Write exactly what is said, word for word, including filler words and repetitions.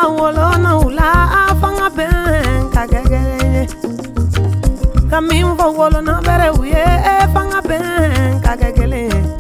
wolo na ula afanga ben kagegele kamin fo wolo na bere uye fanga ben kagegele